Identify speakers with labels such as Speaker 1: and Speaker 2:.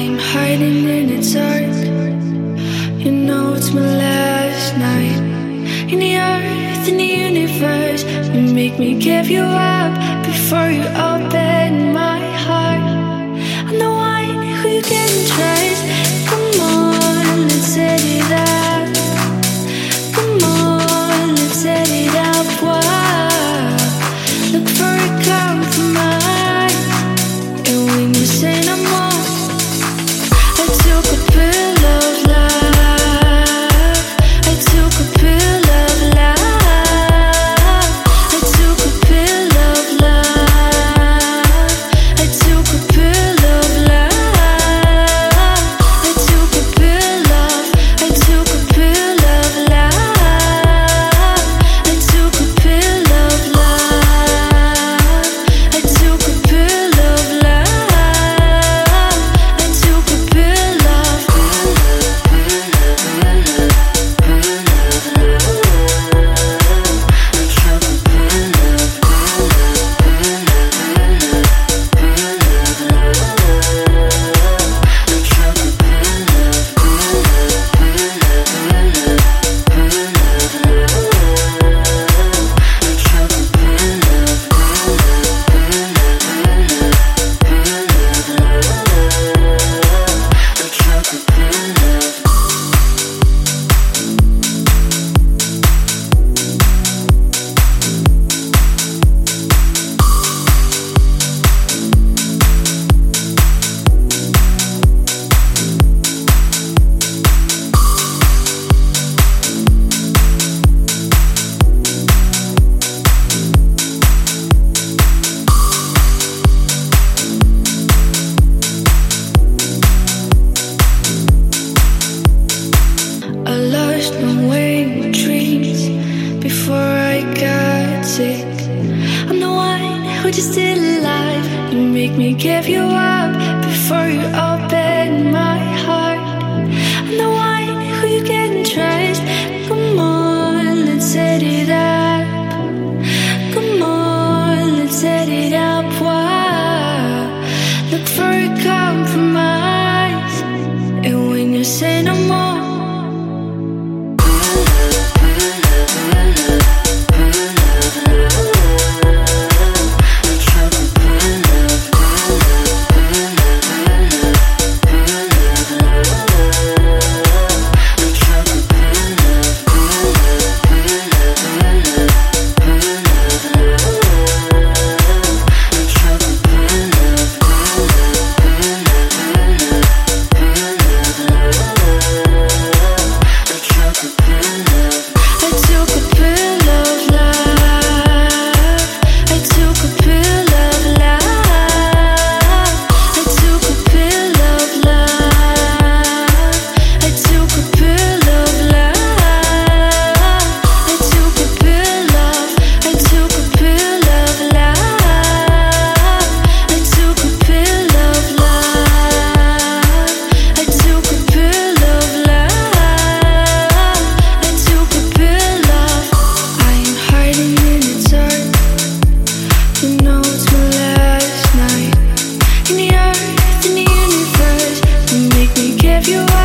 Speaker 1: I'm hiding in the dark. You know it's my last night. In the earth, in the universe, you make me give you up before you open my heart. I'm the one who you can trust. Come on, let's set it up. Come on, let's set it up. Wow. Look for a compromise. And when you say no more, I took a pill of love. I took a pill of love. I took a pill of love. I took a pill of love. I took a pill of. I took a pill of love. I took a pill of love. I took a pill of love. I took a pill of. I lost my way in dreams before I got sick. I'm the one who just still alive. You make me give you up before you open my heart. I'm the one who you can trust. Come on, let's set it up. Come on, let's set it up. Wow. Look for a compromise. And when you say no more, you